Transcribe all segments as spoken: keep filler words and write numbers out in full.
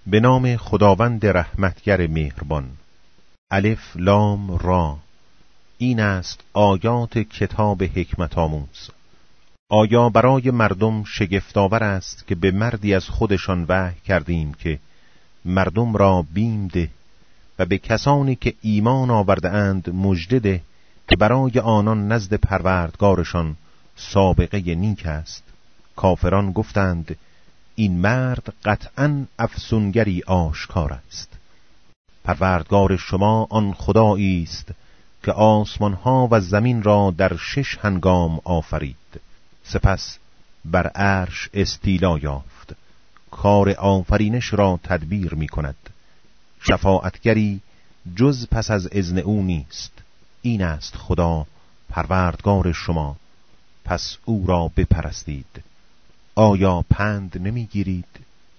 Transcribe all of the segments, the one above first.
به نام خداوند رحمتگر مهربان. الف لام را. این است آیات کتاب حکمت آموز. آیا برای مردم شگفت‌آور است که به مردی از خودشان وحی کردیم که مردم را بیم ده و به کسانی که ایمان آورده اند مژده ده که برای آنان نزد پروردگارشان سابقه نیک است. کافران گفتند این مرد قطعاً افسونگری آشکار است. پروردگار شما آن خدایی است که آسمانها و زمین را در شش هنگام آفرید، سپس بر عرش استیلا یافت، کار آفرینش را تدبیر می کند. شفاعتگری جز پس از اذن او نیست. این است خدا پروردگار شما، پس او را بپرستید. آیا پند نمی گیرید؟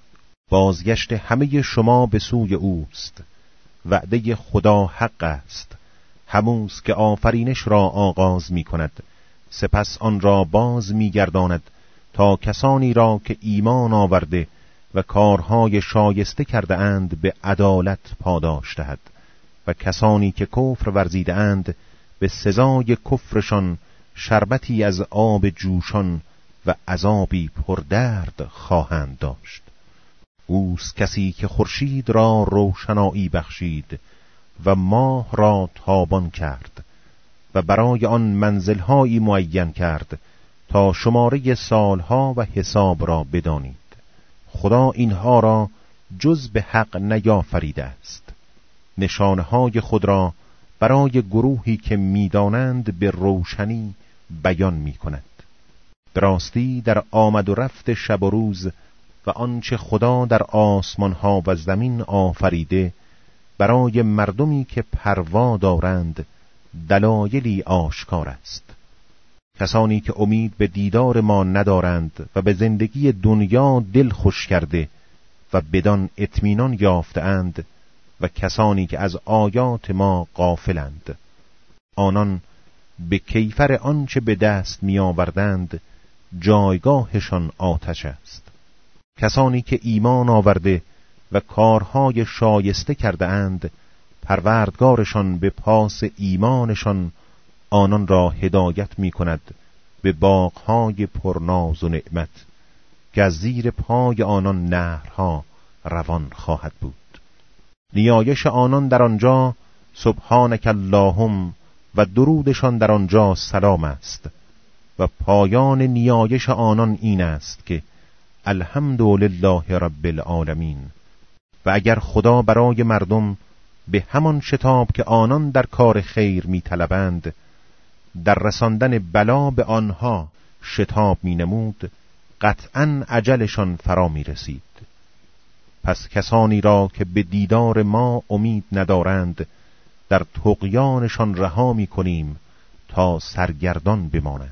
بازگشت همه شما به سوی اوست. وعده خدا حق است، هموز که آفرینش را آغاز می کند، سپس آن را باز می گرداند تا کسانی را که ایمان آورده و کارهای شایسته کرده اند به عدالت پاداش دهد و کسانی که کفر ورزیده اند به سزای کفرشان شربتی از آب جوشان و عذابی پردرد خواهند داشت. اوست کسی که خورشید را روشنایی بخشید و ماه را تابان کرد و برای آن منزلهایی معین کرد تا شماره سالها و حساب را بدانید. خدا اینها را جز به حق نیافریده است. نشانهای خود را برای گروهی که میدانند به روشنی بیان می کند. دراستی در آمد و رفت شب و روز و آنچه خدا در آسمانها و زمین آفریده برای مردمی که پروا دارند دلایلی آشکار است. کسانی که امید به دیدار ما ندارند و به زندگی دنیا دل خوش کرده و بدان اطمینان یافتند و کسانی که از آیات ما غافلند، آنان به کیفر آنچه به دست می آوردند جایگاهشان آتش است. کسانی که ایمان آورده و کارهای شایسته کرده اند، پروردگارشان به پاس ایمانشان آنان را هدایت می کند به باغهای پرناز و نعمت که از زیر پای آنان نهرها روان خواهد بود. نیایش آنان در آنجا سبحانک اللهم و درودشان در آنجا سلام است و پایان نیایش آنان این است که الحمدلله رب العالمین. و اگر خدا برای مردم به همان شتاب که آنان در کار خیر می طلبند در رساندن بلا به آنها شتاب می نمود، قطعاً اجلشان فرا می رسید. پس کسانی را که به دیدار ما امید ندارند در طغیانشان رها می کنیم تا سرگردان بمانند.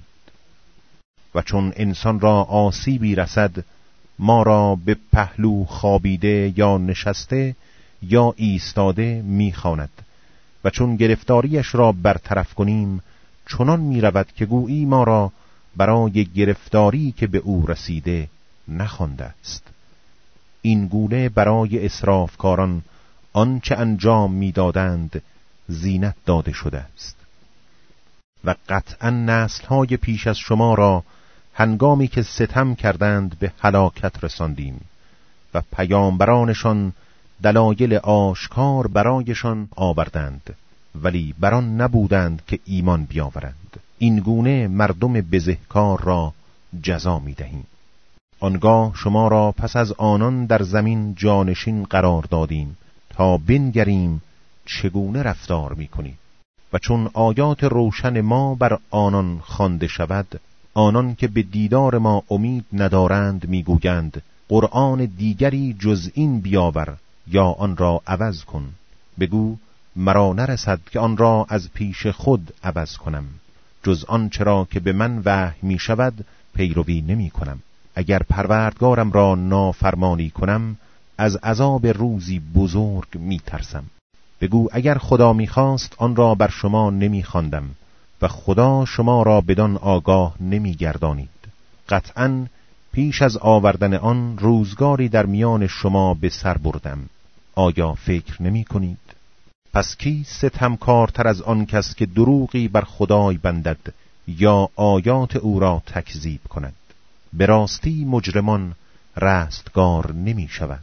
و چون انسان را آسیبی رسد ما را به پهلو خوابیده یا نشسته یا ایستاده می‌خواند و چون گرفتاریش را برطرف کنیم چنان می‌رود که گویی ما را برای گرفتاری که به او رسیده نخوانده است. این گونه برای اسرافکاران آنچه انجام می‌دادند زینت داده شده است. و قطعاً نسل‌های پیش از شما را هنگامی که ستم کردند به هلاکت رساندیم و پیامبرانشان دلایل آشکار برایشان آوردند، ولی بران نبودند که ایمان بیاورند. این گونه مردم بزهکار را جزا می دهیم. آنگاه شما را پس از آنان در زمین جانشین قرار دادیم تا بنگریم چگونه رفتار می کنید. و چون آیات روشن ما بر آنان خوانده شود، آنان که به دیدار ما امید ندارند میگویند قرآن دیگری جز این بیاور یا آن را عوض کن. بگو مرا نرسد که آن را از پیش خود عوض کنم، جز آن چرا که به من وحی می شود پیروی نمی کنم. اگر پروردگارم را نافرمانی کنم از عذاب روزی بزرگ می ترسم. بگو اگر خدا می خواست آن را بر شما نمی خواندم و خدا شما را بدان آگاه نمی گردانید. قطعاً پیش از آوردن آن روزگاری در میان شما به سر بردم. آیا فکر نمی کنید؟ پس کی ستمکارتر از آن کس که دروغی بر خدای بندد یا آیات او را تکذیب کند؟ به راستی مجرمان رستگار نمی شود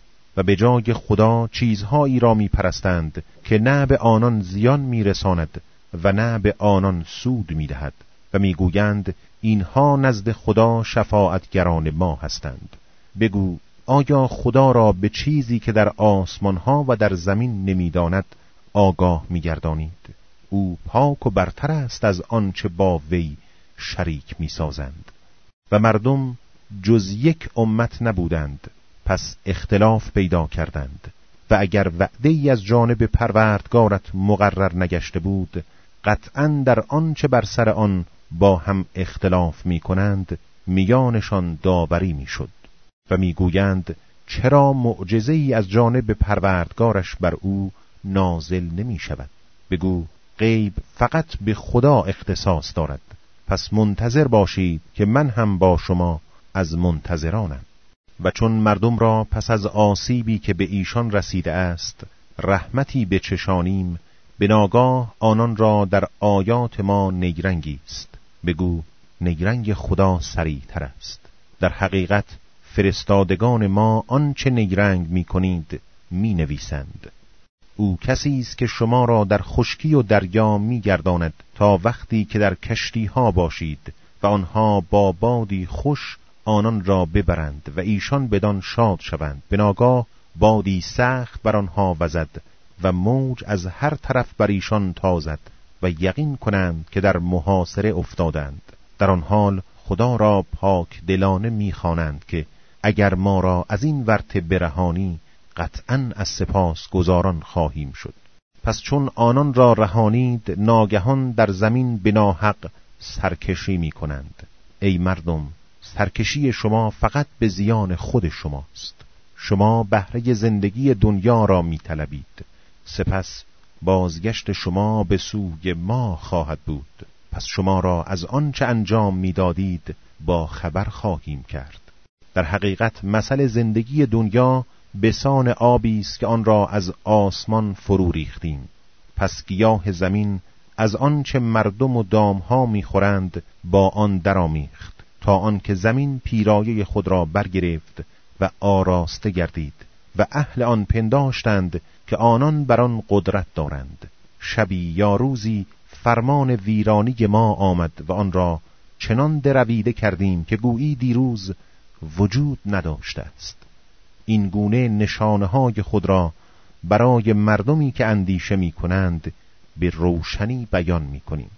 و به جای خدا چیزهایی را می پرستند که نه به آنان زیان می رساند و نه به آنان سود می دهد و می گویند اینها نزد خدا شفاعتگران ما هستند. بگو آیا خدا را به چیزی که در آسمانها و در زمین نمی داند آگاه می گردانید؟ او پاک و برتر است از آنچه با وی شریک می سازند. و مردم جز یک امت نبودند، پس اختلاف پیدا کردند و اگر وعده ای از جانب پروردگارت مقرر نگشته بود، قطعاً در آنچه بر سر آن با هم اختلاف می کنند میانشان داوری می شد و می گویند چرا معجزه ای از جانب پروردگارش بر او نازل نمی شود؟ بگو غیب فقط به خدا اختصاص دارد، پس منتظر باشید که من هم با شما از منتظرانم. و چون مردم را پس از آسیبی که به ایشان رسیده است رحمتی بچشانیم، به ناگاه آنان را در آیات ما نیرنگی است. بگو نیرنگ خدا سریع تر است. در حقیقت فرستادگان ما آنچه نیرنگ می کنید می نویسند. او کسی است که شما را در خشکی و دریا می گرداند تا وقتی که در کشتی ها باشید و آنها با بادی خوش آنان را ببرند و ایشان بدان شاد شوند، به ناگاه بادی سخت بر آنها وزد و موج از هر طرف بر ایشان تازد و یقین کنند که در محاصره افتادند. در آن حال خدا را پاک دلانه می‌خوانند که اگر ما را از این ورطه برهانی قطعاً از سپاس گزاران خواهیم شد. پس چون آنان را رهانید ناگهان در زمین به ناحق سرکشی می‌کنند. ای مردم، سرکشی شما فقط به زیان خود شماست. شما بهره زندگی دنیا را می‌طلبید، سپس بازگشت شما به سوی ما خواهد بود. پس شما را از آنچه انجام می‌دادید با خبر خواهیم کرد. در حقیقت مثل زندگی دنیا بسان آبی است که آن را از آسمان فرو ریختیم. پس گیاه زمین از آنچه مردم و دامها می‌خورند با آن درآمیخت تا آنکه زمین پیرایه خود را برگرفت و آراسته گردید و اهل آن پنداشتند که آنان بر آن قدرت دارند. شبی یا روزی فرمان ویرانی ما آمد و آن را چنان درویده کردیم که گویی دیروز وجود نداشته است. این گونه نشانه‌های خود را برای مردمی که اندیشه می کنند به روشنی بیان می کنیم.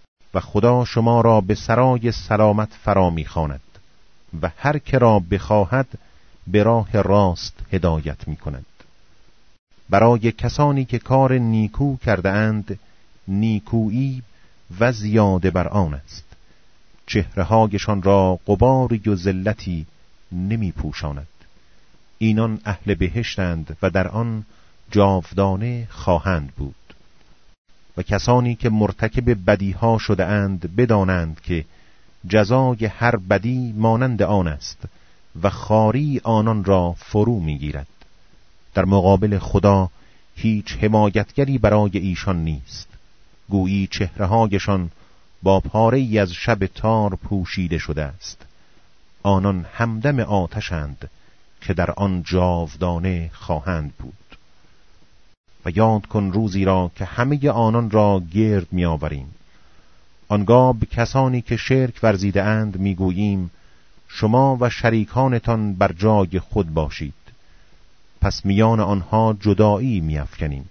و خدا شما را به سرای سلامت فرا می خواند و هر که را بخواهد به راه راست هدایت می کند. برای کسانی که کار نیکو کرده اند نیکویی و زیاده بر آن است. چهره‌هایشان را غباری و ذلتی نمی پوشاند. اینان اهل بهشتند و در آن جاودانه خواهند بود. و کسانی که مرتکب بدیها شده اند بدانند که جزای هر بدی مانند آن است و خاری آنان را فرو میگیرد. در مقابل خدا هیچ حمایتگری برای ایشان نیست. گویی چهره‌هایشان با پاره‌ای از شب تار پوشیده شده است. آنان همدم آتشند که در آن جاودانه خواهند بود. و یاد کن روزی را که همه آنان را گرد می آوریم. آنگاه به کسانی که شرک ورزیده اند می گوییم شما و شریکانتان بر جای خود باشید. پس میان آنها جدایی می افکنیم.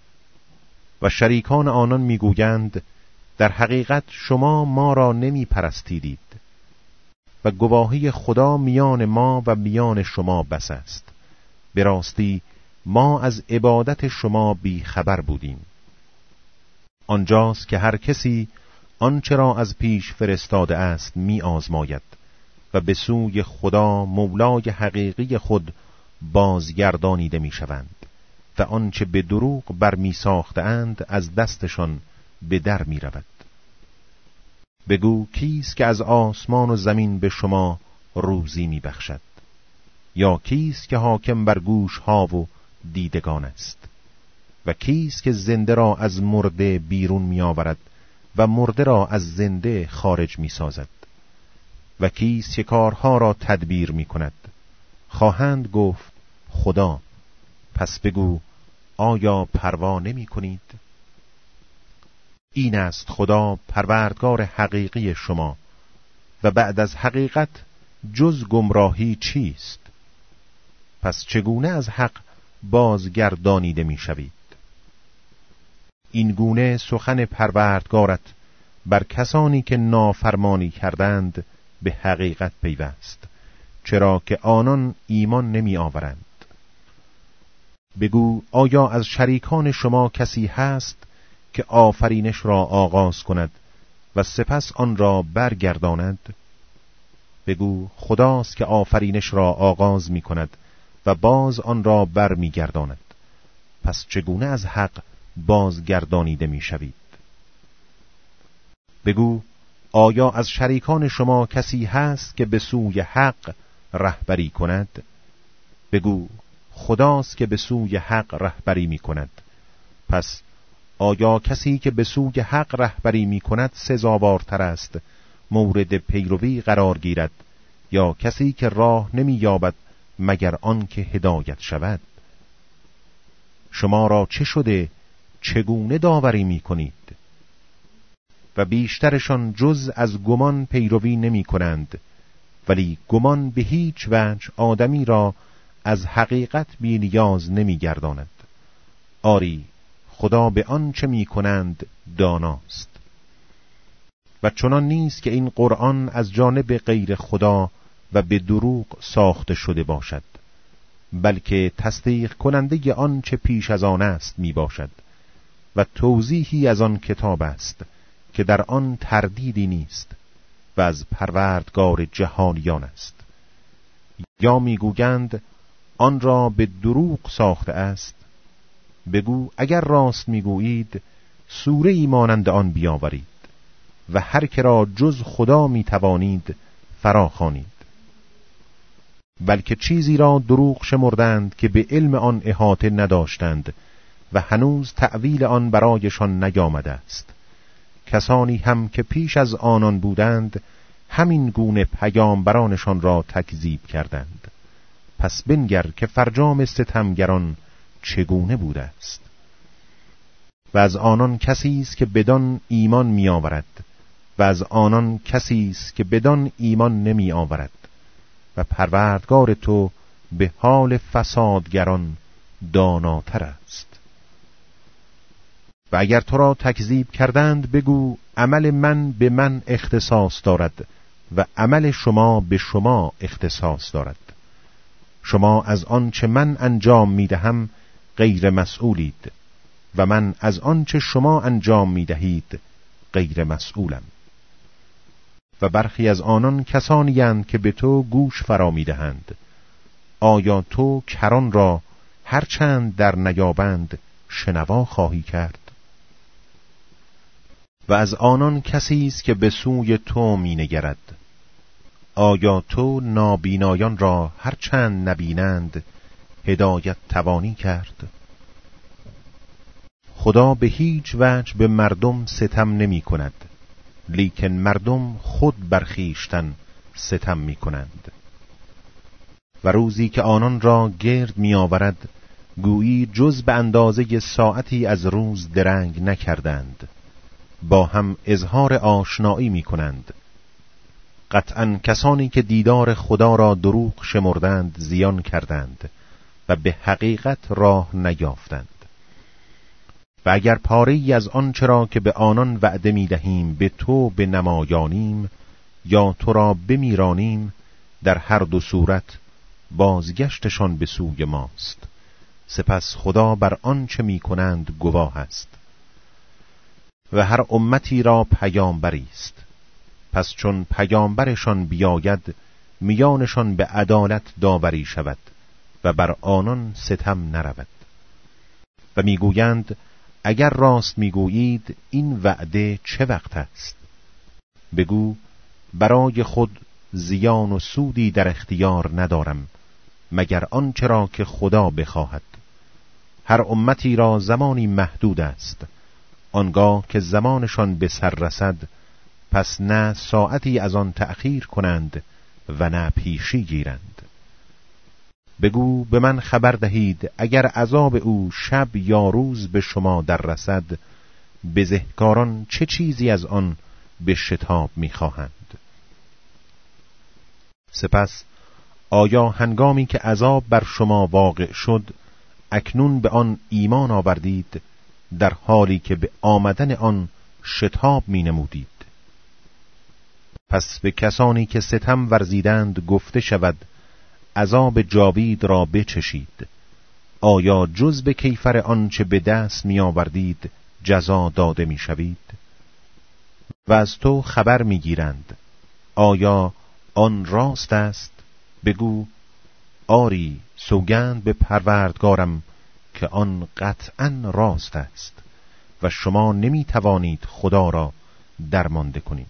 و شریکان آنان می گویند در حقیقت شما ما را نمی پرستیدید و گواهی خدا میان ما و میان شما بس است. به راستی ما از عبادت شما بی خبر بودیم. آنجاست که هر کسی آنچه را از پیش فرستاده است می آزماید و به سوی خدا مولای حقیقی خود بازگردانیده می شوند و آنچه به دروغ برمی ساخته اند از دستشان به در می رود. بگو کیست که از آسمان و زمین به شما روزی می بخشد؟ یا کیست که حاکم بر گوش ها و دیدگان است؟ و کیست که زنده را از مرده بیرون می آورد و مرده را از زنده خارج می سازد؟ و کیست که کارها را تدبیر می کند؟ خواهند گفت خدا. پس بگو آیا پروا نمی کنید؟ این است خدا پروردگار حقیقی شما و بعد از حقیقت جز گمراهی چیست؟ پس چگونه از حق بازگردانیده می شوید؟ این گونه سخن پروردگارت بر کسانی که نافرمانی کردند به حقیقت پیوست، چرا که آنان ایمان نمی آورند. بگو آیا از شریکان شما کسی هست که آفرینش را آغاز کند و سپس آن را برگرداند؟ بگو خداست که آفرینش را آغاز می کند و باز آن را بر می گرداند. پس چگونه از حق بازگردانیده می شوید؟ بگو آیا از شریکان شما کسی هست که به سوی حق رهبری کند؟ بگو خداست که به سوی حق رهبری می کند. پس آیا کسی که به سوی حق رهبری می کند سزاوارتر است مورد پیروی قرار گیرد یا کسی که راه نمی یابد مگر آن که هدایت شود؟ شما را چه شده؟ چگونه داوری می کنید؟ و بیشترشان جز از گمان پیروی نمی کنند، ولی گمان به هیچ وجه آدمی را از حقیقت بی نیاز نمی گرداند. آری خدا به آن چه می کنند داناست. و چنان نیست که این قرآن از جانب غیر خدا و به دروغ ساخته شده باشد، بلکه تصدیق کننده آن چه پیش از آن است می باشد و توضیحی از آن کتاب است که در آن تردیدی نیست و از پروردگار جهانیان است. یا میگویند آن را به دروغ ساخته است. بگو اگر راست میگویید سوره ای مانند آن بیاورید و هر که را جز خدا میتوانید فراخوانید. بلکه چیزی را دروغ شمردند که به علم آن احاطه نداشتند و هنوز تأویل آن برایشان نیامده است. کسانی هم که پیش از آنان بودند همین گونه پیامبرانشان را تکذیب کردند. پس بنگر که فرجام ستمگران چگونه بوده است. و از آنان کسی است که بدان ایمان می آورد و از آنان کسی است که بدان ایمان نمی آورد و پروردگار تو به حال فسادگران داناتر است. و اگر تو را تکذیب کردند بگو عمل من به من اختصاص دارد و عمل شما به شما اختصاص دارد. شما از آن چه من انجام می دهم غیر مسئولید و من از آن چه شما انجام می دهید غیر مسئولم. و برخی از آنان کسانی اند که به تو گوش فرا می دهند. آیا تو کران را هرچند در نیابند شنوا خواهی کرد؟ و از آنان کسی است که به سوی تو می نگرد. آیا تو نابینایان را هرچند نبینند هدایت توانی کرد؟ خدا به هیچ وجه به مردم ستم نمی کند، لیکن مردم خود بر خویشتن ستم می کنند. و روزی که آنان را گرد می آورد گویی جز به اندازه ساعتی از روز درنگ نکردند، با هم اظهار آشنایی می کنند. قطعاً کسانی که دیدار خدا را دروغ شمردند زیان کردند و به حقیقت راه نیافتند. و اگر پاره‌ای از آنچه را که به آنان وعده می دهیم به تو بنمایانیم یا تو را بمیرانیم، در هر دو صورت بازگشتشان به سوی ماست. سپس خدا بر آنچه می کنند گواه است. و هر امتی را پیامبری است. پس چون پیامبرشان بیاید میانشان به عدالت داوری شود و بر آنان ستم نرود. و میگویند اگر راست میگویید این وعده چه وقت است؟ بگو برای خود زیان و سودی در اختیار ندارم مگر آنچه را که خدا بخواهد. هر امتی را زمانی محدود است، آنگاه که زمانشان به سر رسد پس نه ساعتی از آن تأخیر کنند و نه پیشی گیرند. بگو به من خبر دهید اگر عذاب او شب یا روز به شما در رسد، بزهکاران چه چیزی از آن به شتاب می‌خواهند؟ سپس آیا هنگامی که عذاب بر شما واقع شد اکنون به آن ایمان آوردید در حالی که به آمدن آن شتاب می نمودید؟ پس به کسانی که ستم ورزیدند گفته شود عذاب جاوید را بچشید. آیا جز به کیفر آن چه به دست می آوردید جزا داده می شوید؟ و از تو خبر می گیرند آیا آن راست است؟ بگو آری سوگند به پروردگارم که آن قطعاً راست است و شما نمی توانید خدا را درمانده کنید.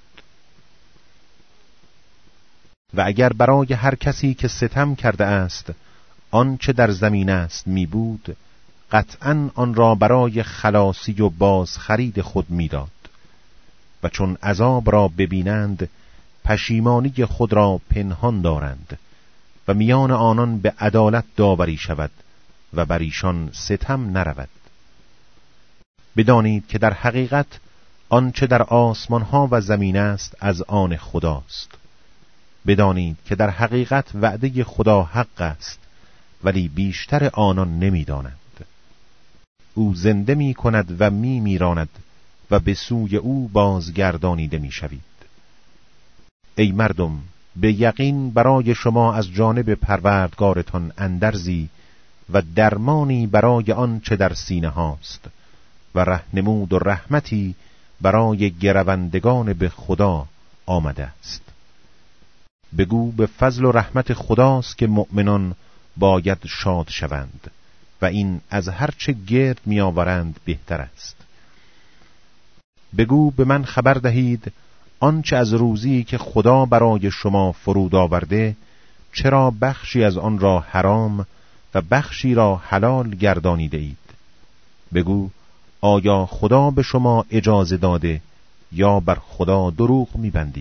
و اگر برای هر کسی که ستم کرده است آنچه در زمین است می بود، قطعاً آن را برای خلاصی و باز خرید خود می داد. و چون عذاب را ببینند پشیمانی خود را پنهان دارند و میان آنان به عدالت داوری شود و بر ایشان ستم نرود. بدانید که در حقیقت آنچه در آسمان ها و زمین است از آن خداست. بدانید که در حقیقت وعده خدا حق است ولی بیشتر آنان نمی‌دانند. او زنده می کند و می میراند و به سوی او بازگردانیده می شوید. ای مردم، به یقین برای شما از جانب پروردگارتان اندرزی و درمانی برای آن چه در سینه هاست و رهنمود و رحمتی برای گروندگان به خدا آمده است. بگو به فضل و رحمت خداست که مؤمنان باید شاد شوند و این از هر چه گرد می آورند بهتر است. بگو به من خبر دهید آنچه از روزی که خدا برای شما فرود آورده چرا بخشی از آن را حرام و بخشی را حلال گردانیده اید؟ بگو آیا خدا به شما اجازه داده یا بر خدا دروغ می‌بندید؟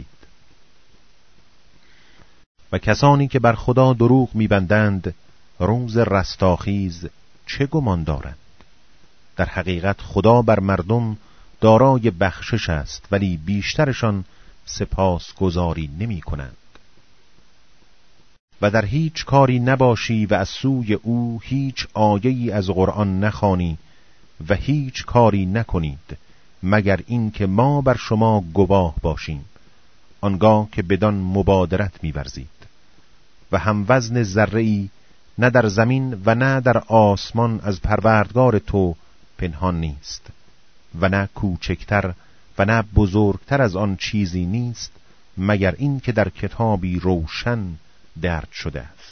و کسانی که بر خدا دروغ می‌بندند روز رستاخیز چه گمان دارند؟ در حقیقت خدا بر مردم دارای بخشش است ولی بیشترشان سپاسگزاری نمی کنند. و در هیچ کاری نباشی و از سوی او هیچ آیه‌ای از قرآن نخوانی و هیچ کاری نکنید مگر اینکه ما بر شما گواه باشیم، آنگاه که بدان مبادرت می‌ورزید. و هم وزن ذره‌ای نه در زمین و نه در آسمان از پروردگار تو پنهان نیست و نه کوچکتر و نه بزرگتر از آن چیزی نیست مگر این که در کتابی روشن درج شده است.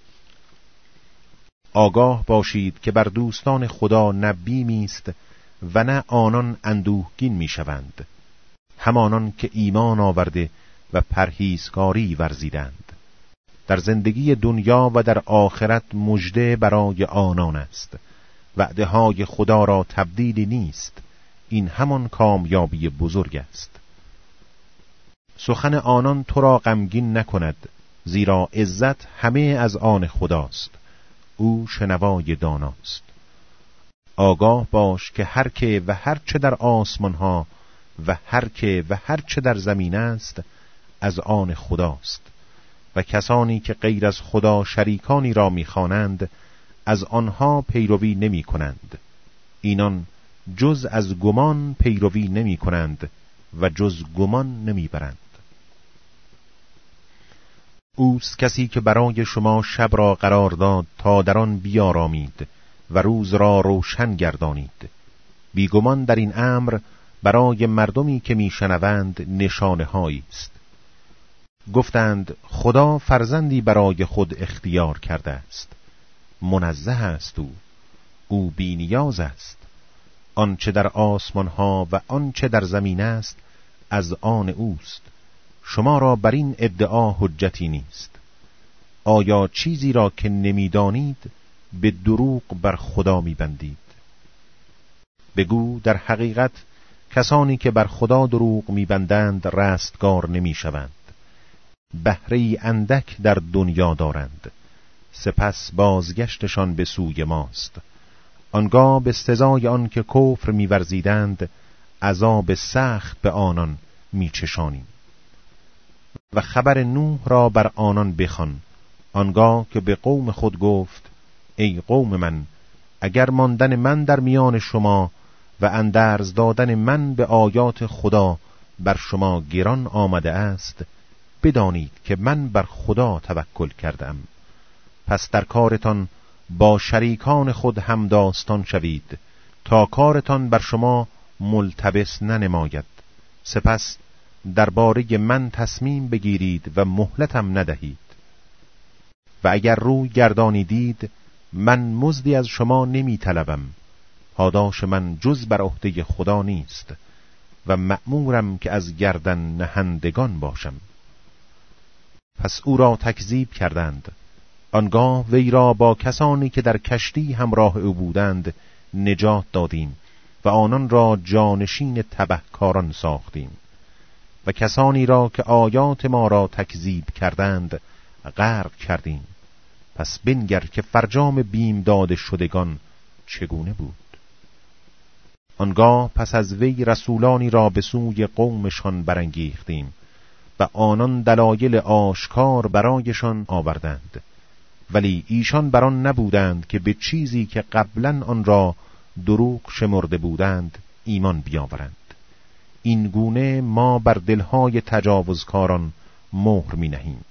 آگاه باشید که بر دوستان خدا نه بیمی است و نه آنان اندوهگین می شوند، همانان که ایمان آورده و پرهیزکاری ورزیدند. در زندگی دنیا و در آخرت مژده برای آنان است. وعده های خدا را تبدیلی نیست، این همان کامیابی بزرگ است. سخن آنان تو را غمگین نکند، زیرا عزت همه از آن خداست، او شنوای داناست. آگاه باش که هر که و هر چه در آسمان ها و هر که و هر چه در زمین است از آن خداست و کسانی که غیر از خدا شریکانی را می‌خوانند از آنها پیروی نمی کنند. اینان جز از گمان پیروی نمی کنند و جز گمان نمی برند. اوست کسی که برای شما شب را قرار داد تا در آن بیارامید و روز را روشن گردانید. بیگمان در این امر برای مردمی که میشنوند نشانه هایی است. گفتند خدا فرزندی برای خود اختیار کرده است. منزه است او، او بی نیاز است. آنچه در آسمان ها و آنچه در زمین است از آن اوست. شما را بر این ادعا حجتی نیست. آیا چیزی را که نمیدانید به دروغ بر خدا میبندید؟ بگو در حقیقت کسانی که بر خدا دروغ میبندند رستگار نمیشوند. بهره اندک در دنیا دارند، سپس بازگشتشان به سوی ماست. آنگاه به سزای آن که کفر می‌ورزیدند عذاب سخت به آنان می‌چشانیم. و خبر نوح را بر آنان بخوان، آنگاه که به قوم خود گفت: ای قوم من، اگر ماندن من در میان شما و اندرز دادن من به آیات خدا بر شما گران آمده است، بدانید که من بر خدا توکل کردم. پس در کارتان با شریکان خود همداستان شوید تا کارتان بر شما ملتبس ننماید. سپس درباره من تصمیم بگیرید و مهلتم ندهید. و اگر روی گردانیدید من مزدی از شما نمی طلبم. پاداش من جز بر عهده خدا نیست و مأمورم که از گردن نهندگان باشم. پس او را تکذیب کردند. آنگاه وی را با کسانی که در کشتی همراه او بودند نجات دادیم و آنان را جانشین تبهکاران ساختیم و کسانی را که آیات ما را تکذیب کردند غرق کردیم. پس بنگر که فرجام بیم داده شدگان چگونه بود. آنگاه پس از وی رسولانی را به سوی قومشان برانگیختیم و آنان دلایل آشکار برایشان آوردند، ولی ایشان بران نبودند که به چیزی که قبلا آن را دروغ شمرده بودند ایمان بیاورند. این گونه ما بر دلهای تجاوزکاران مهر می نهیم.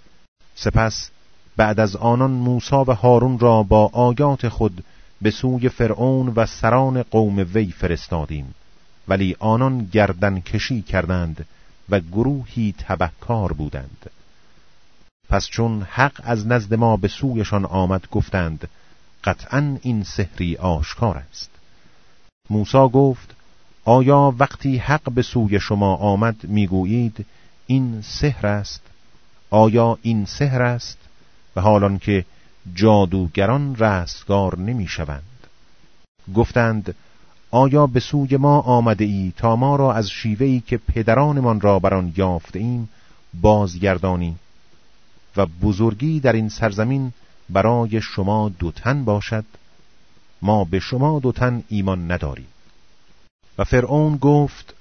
سپس بعد از آنان موسی و هارون را با آیات خود به سوی فرعون و سران قوم وی فرستادیم، ولی آنان گردن کشی کردند و گروهی تبهکار بودند. پس چون حق از نزد ما به سویشان آمد گفتند قطعاً این سحری آشکار است. موسی گفت: آیا وقتی حق به سوی شما آمد میگویید این سحر است؟ آیا این سحر است؟ و حالان که جادوگران رستگار نمی شوند. گفتند: آیا به سوی ما آمده ای تا ما را از شیوهی که پدرانمان را بر آن یافته ایم بازگردانی و بزرگی در این سرزمین برای شما دو تن باشد؟ ما به شما دو تن ایمان نداریم. و فرعون گفت: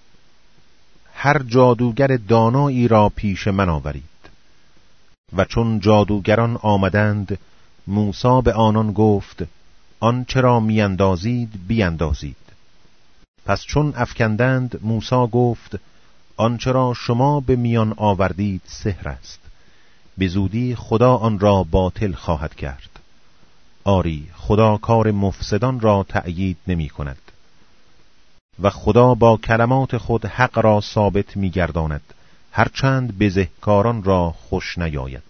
هر جادوگر دانایی را پیش من آورید. و چون جادوگران آمدند موسی به آنان گفت: آن چرا میاندازید بیاندازید. پس چون افکندند موسی گفت: آن چرا شما به میان آوردید سحر است. به زودی خدا آن را باطل خواهد کرد. آری خدا کار مفسدان را تأیید نمی کند و خدا با کلمات خود حق را ثابت می گرداند، هرچند بزهکاران را خوش نیاید.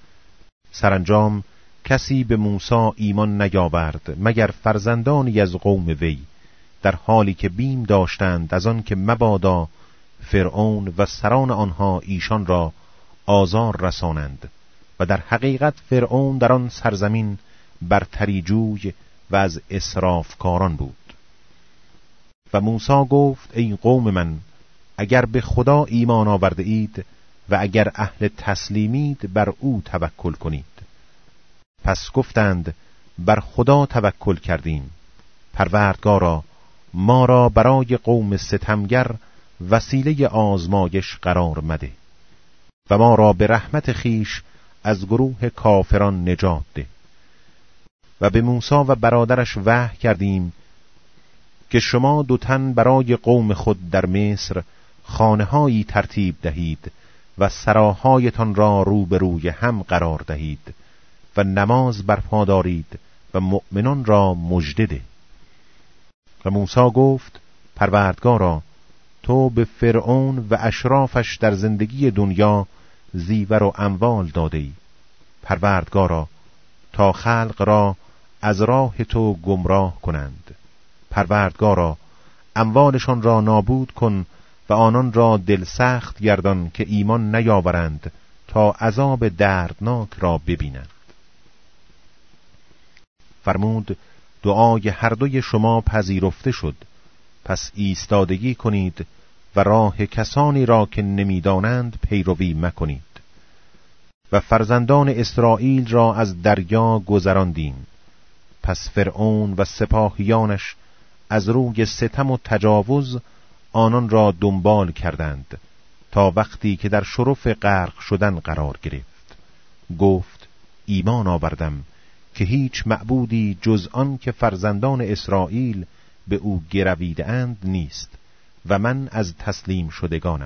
سرانجام کسی به موسی ایمان نیاورد مگر فرزندانی از قوم وی، در حالی که بیم داشتند از آن که مبادا فرعون و سران آنها ایشان را آزار رسانند. و در حقیقت فرعون در آن سرزمین برتری جوی و از اسرافکاران بود. و موسی گفت: ای قوم من، اگر به خدا ایمان آورده اید و اگر اهل تسلیمید بر او توکل کنید. پس گفتند: بر خدا توکل کردیم. پروردگارا ما را برای قوم ستمگر وسیله آزمایش قرار مده و ما را به رحمت خیش از گروه کافران نجات ده. و به موسی و برادرش وحی کردیم که شما دو تن برای قوم خود در مصر خانه‌هایی ترتیب دهید و سراهایتان را روبروی هم قرار دهید و نماز برپا دارید و مؤمنان را مژده ده. و موسی گفت: پروردگارا تو به فرعون و اشرافش در زندگی دنیا زیور و اموال داده ای. پروردگارا تا خلق را از راه تو گمراه کنند. پروردگارا اموالشان را نابود کن و و آنان را دل سخت گردان که ایمان نیاورند تا عذاب دردناک را ببینند. فرمود دعای هر دوی شما پذیرفته شد، پس ایستادگی کنید و راه کسانی را که نمیدانند پیروی مکنید. و فرزندان اسرائیل را از دریا گذراندیم، پس فرعون و سپاهیانش از روی ستم و تجاوز آنان را دنبال کردند تا وقتی که در شرف غرق شدن قرار گرفت، گفت ایمان آوردم که هیچ معبودی جز آن که فرزندان اسرائیل به او گرویده اند نیست و من از تسلیم شدگانم.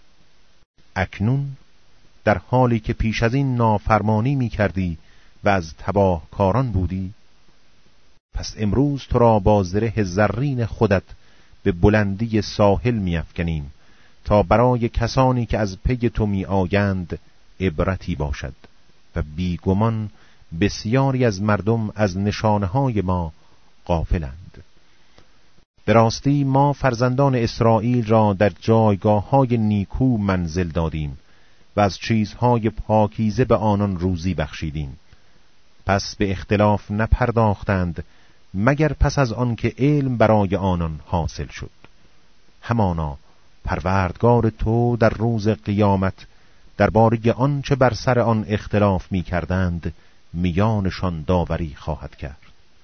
اکنون در حالی که پیش از این نافرمانی می کردی و از تباه کاران بودی، پس امروز تو را با زره زرین خودت به بلندی ساحل می افکنیم تا برای کسانی که از پی تو می آیند عبرتی باشد و بیگمان بسیاری از مردم از نشانه‌های ما غافلند. به راستی ما فرزندان اسرائیل را در جایگاه‌های نیکو منزل دادیم و از چیزهای پاکیزه به آنان روزی بخشیدیم. پس به اختلاف نپرداختند مگر پس از آن که علم برای آنان حاصل شد. همانا پروردگار تو در روز قیامت درباره آنچه بر سر آن اختلاف می کردند میانشان داوری خواهد کرد.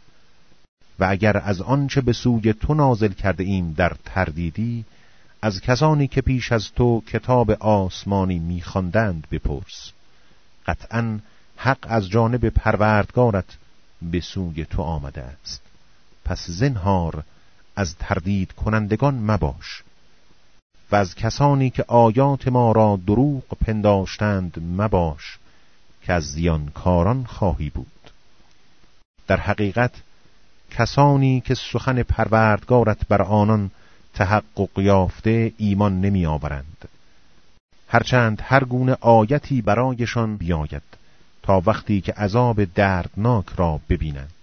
و اگر از آنچه به سوی تو نازل کرده ایم در تردیدی، از کسانی که پیش از تو کتاب آسمانی می‌خواندند بپرس. قطعاً حق از جانب پروردگارت به سوی تو آمده است. پس زنهار از تردید کنندگان مباش و از کسانی که آیات ما را دروغ پنداشتند مباش که از زیانکاران خواهی بود. در حقیقت کسانی که سخن پروردگارت بر آنان تحقق یافته ایمان نمی آورند، هرچند هر گونه آیتی برایشان بیاید تا وقتی که عذاب دردناک را ببینند.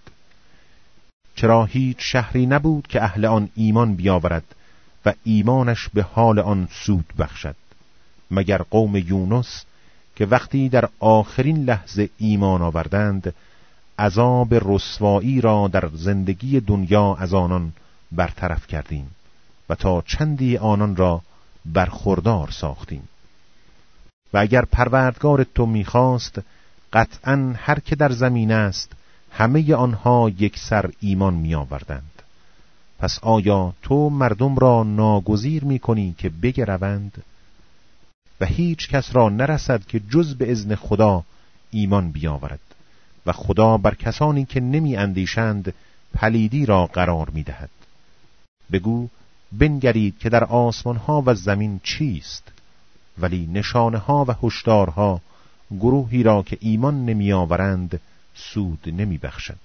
چرا هیچ شهری نبود که اهل آن ایمان بیاورد و ایمانش به حال آن سود بخشد، مگر قوم یونس که وقتی در آخرین لحظه ایمان آوردند عذاب رسوایی را در زندگی دنیا از آنان برطرف کردیم و تا چندی آنان را برخوردار ساختیم. و اگر پروردگار تو می‌خواست قطعاً هر که در زمین است همه آنها یک سر ایمان می‌آوردند. پس آیا تو مردم را ناگزیر می‌کنی که بگروند؟ و هیچ کس را نرسد که جز به اذن خدا ایمان بیاورد و خدا بر کسانی که نمی اندیشند پلیدی را قرار می دهد. بگو بنگرید که در آسمان ها و زمین چیست، ولی نشانه ها و هشدارها گروهی را که ایمان نمی آورند سود نمی بخشد.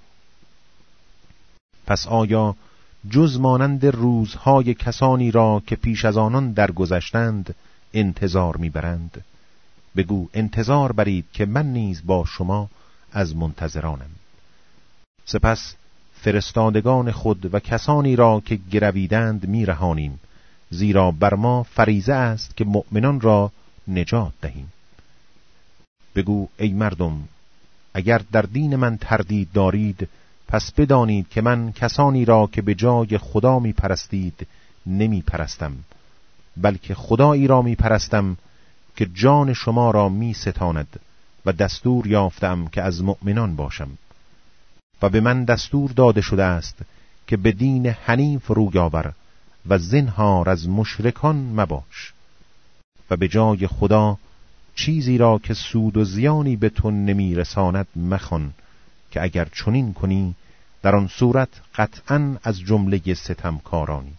پس آیا جز مانند روزهای کسانی را که پیش از آنان درگذشتند انتظار میبرند؟ بگو انتظار برید که من نیز با شما از منتظرانم. سپس فرستادگان خود و کسانی را که گرویدند میرهانیم، زیرا بر ما فریضه است که مؤمنان را نجات دهیم. بگو ای مردم، اگر در دین من تردید دارید، پس بدانید که من کسانی را که به جای خدا می پرستید نمی پرستم، بلکه خدایی را می پرستم که جان شما را می ستاند و دستور یافتم که از مؤمنان باشم. و به من دستور داده شده است که به دین حنیف روی آور و زنهار از مشرکان مباش و به جای خدا چیزی را که سود و زیانی به تو نمی رساند مخوان، که اگر چنین کنی در آن صورت قطعاً از جمله ستمکارانی.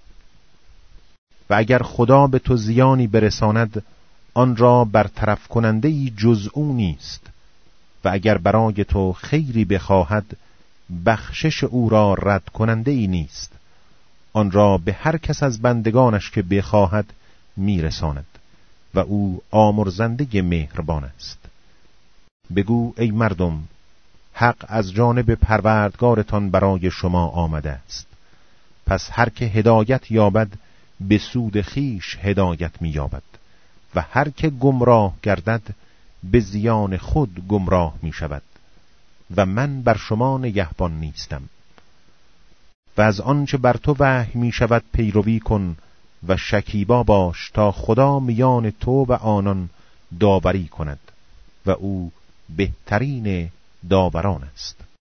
و اگر خدا به تو زیانی برساند آن را برطرف کننده ای جز او نیست، و اگر برای تو خیری بخواهد بخشش او را رد کننده ای نیست، آن را به هر کس از بندگانش که بخواهد میرساند و او آمرزنده مهربان است. بگو ای مردم، حق از جانب پروردگارتان برای شما آمده است. پس هر که هدایت یابد به سود خیش هدایت می‌یابد و هر که گمراه گردد به زیان خود گمراه می‌شود و من بر شما نگهبان نیستم. و از آنچه بر تو وحی می‌شود پیروی کن و شکیبا باش تا خدا میان تو و آنان داوری کند و او بهترین داوران است.